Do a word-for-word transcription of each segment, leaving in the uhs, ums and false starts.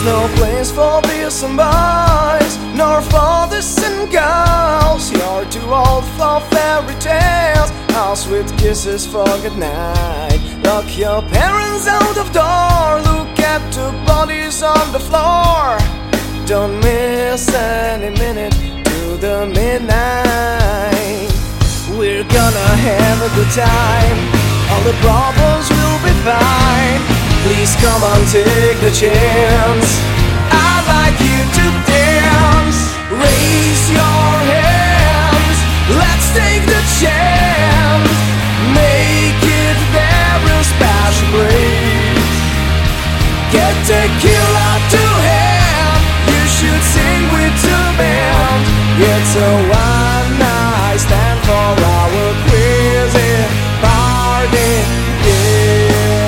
no place for beers and boys, nor for this and girls. You're too old for fairy tales, our sweet kisses for goodnight. Lock your parents out of door, look at two bodies on the floor. Don't miss any minute to the midnight. We're gonna have a good time, all the problems will be fine. Please come on, take the chance, I'd like you to dance. Raise your hands, let's take the chance. Make it very special, please. Get tequila to hand, you should sing with the band. It's a one night stand for our crazy party, yeah.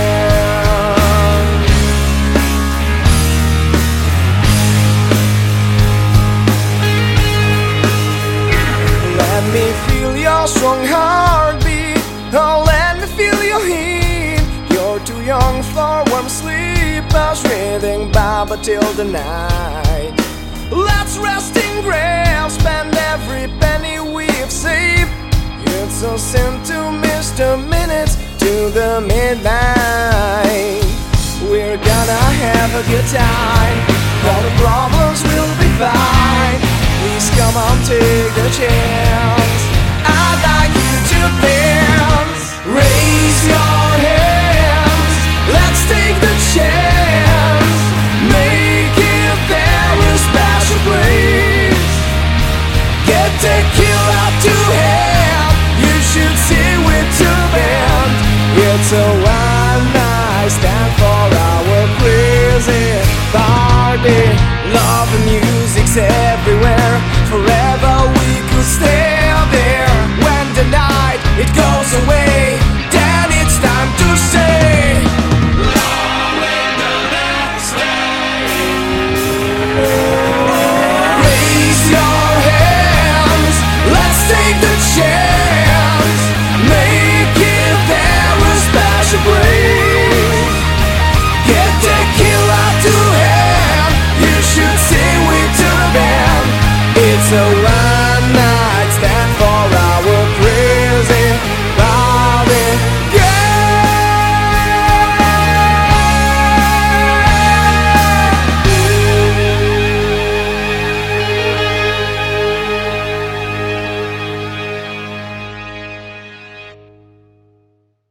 Let me feel your strong heartbeat, oh let me feel your heat. You're too young for warm sleep, I was reading Bible till the night. Let's rest in grace, spend every penny we've saved. It's a sin to miss the minutes to the midnight. We're gonna have a good time, all the problems will be fine. Please come on, take the chance, I'd like you to dance. Raise your hands, let's take the chance. Make it very special, please. Get tequila to hand, you should sing with the band. It's a one night stand for our crazy party. Love and music's everywhere, forever we could stay there. When the night it goes away,